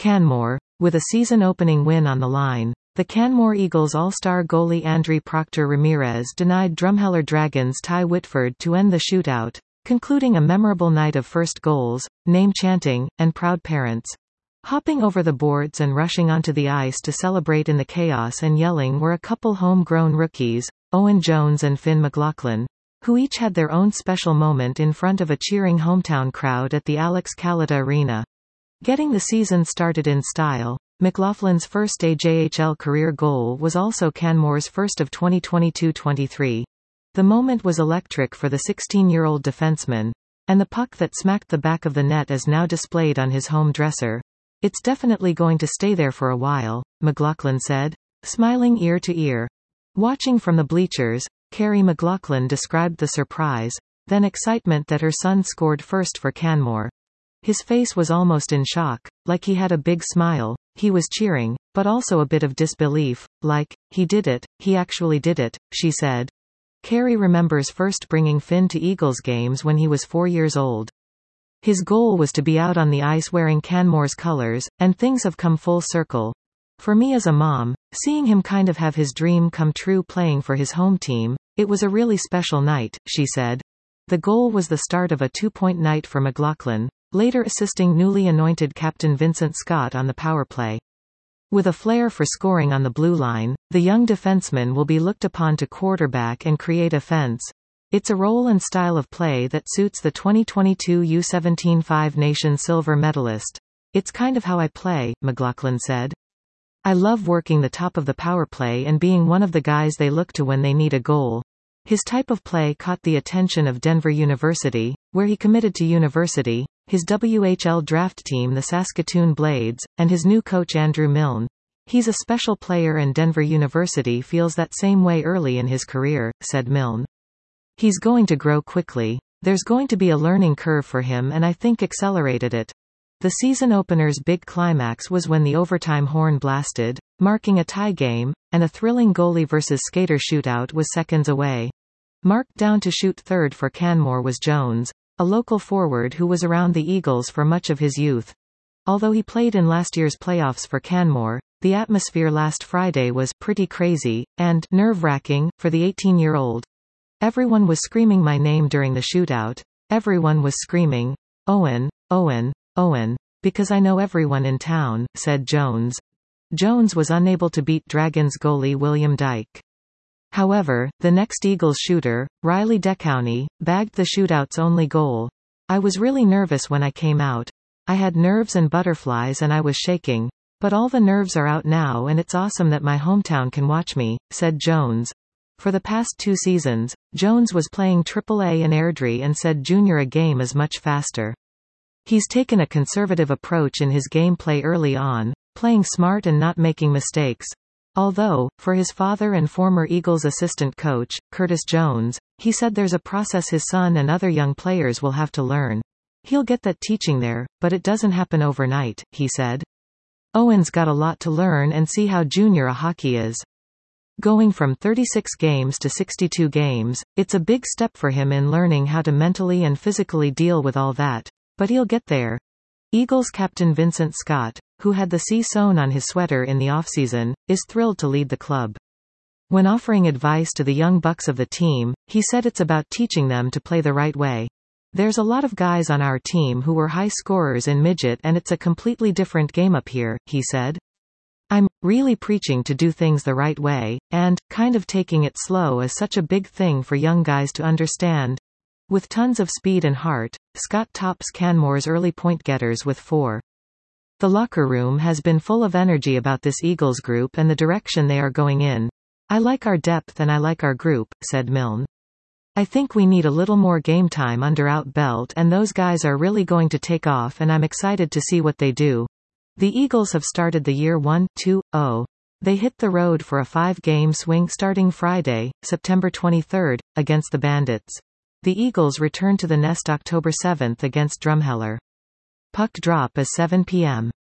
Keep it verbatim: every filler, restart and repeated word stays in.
Canmore. With a season-opening win on the line, the Canmore Eagles all-star goalie André Proctor Ramirez denied Drumheller Dragons Ty Whitford to end the shootout, concluding a memorable night of first goals, name chanting, and proud parents. Hopping over the boards and rushing onto the ice to celebrate in the chaos and yelling were a couple home-grown rookies, Owen Jones and Finn McLaughlin, who each had their own special moment in front of a cheering hometown crowd at the Alex Kallita Arena. Getting the season started in style, McLaughlin's first A J H L career goal was also Canmore's first of twenty twenty-two twenty-three. The moment was electric for the sixteen-year-old defenseman, and the puck that smacked the back of the net is now displayed on his home dresser. It's definitely going to stay there for a while, McLaughlin said, smiling ear to ear. Watching from the bleachers, Carrie McLaughlin described the surprise, then excitement that her son scored first for Canmore. His face was almost in shock, like he had a big smile. He was cheering, but also a bit of disbelief, like, he did it, he actually did it, she said. Carrie remembers first bringing Finn to Eagles games when he was four years old. His goal was to be out on the ice wearing Canmore's colors, and things have come full circle. For me as a mom, seeing him kind of have his dream come true playing for his home team, it was a really special night, she said. The goal was the start of a two-point night for McLaughlin, later assisting newly anointed captain Vincent Scott on the power play. With a flair for scoring on the blue line, the young defenseman will be looked upon to quarterback and create offense. It's a role and style of play that suits the twenty twenty-two U seventeen Five Nations silver medalist. It's kind of how I play, McLaughlin said. I love working the top of the power play and being one of the guys they look to when they need a goal. His type of play caught the attention of Denver University, where he committed to university, his W H L draft team the Saskatoon Blades, and his new coach Andrew Milne. He's a special player and Denver University feels that same way early in his career, said Milne. He's going to grow quickly. There's going to be a learning curve for him and I think accelerated it. The season opener's big climax was when the overtime horn blasted, marking a tie game, and a thrilling goalie versus skater shootout was seconds away. Marked down to shoot third for Canmore was Jones, a local forward who was around the Eagles for much of his youth. Although he played in last year's playoffs for Canmore, the atmosphere last Friday was pretty crazy, and nerve-wracking, for the eighteen-year-old. Everyone was screaming my name during the shootout. Everyone was screaming, Owen, Owen, Owen, because I know everyone in town, said Jones. Jones was unable to beat Dragons goalie William Dyke. However, the next Eagles shooter, Riley DeCowney, bagged the shootout's only goal. I was really nervous when I came out. I had nerves and butterflies and I was shaking. But all the nerves are out now and it's awesome that my hometown can watch me, said Jones. For the past two seasons, Jones was playing triple A in Airdrie and said junior a game is much faster. He's taken a conservative approach in his gameplay early on, playing smart and not making mistakes. Although, for his father and former Eagles assistant coach, Curtis Jones, he said there's a process his son and other young players will have to learn. He'll get that teaching there, but it doesn't happen overnight, he said. Owen's got a lot to learn and see how junior a hockey is. Going from thirty-six games to sixty-two games, it's a big step for him in learning how to mentally and physically deal with all that. But he'll get there. Eagles captain Vincent Scott, who had the C sewn on his sweater in the offseason, is thrilled to lead the club. When offering advice to the young bucks of the team, he said it's about teaching them to play the right way. There's a lot of guys on our team who were high scorers in midget and it's a completely different game up here, he said. I'm really preaching to do things the right way, and kind of taking it slow is such a big thing for young guys to understand. With tons of speed and heart, Scott tops Canmore's early point getters with four. The locker room has been full of energy about this Eagles group and the direction they are going in. I like our depth and I like our group, said Milne. I think we need a little more game time under our belt and those guys are really going to take off and I'm excited to see what they do. The Eagles have started the year one two oh. They hit the road for a five-game swing starting Friday, September twenty-third, against the Bandits. The Eagles return to the nest October seventh against Drumheller. Puck drop is seven p m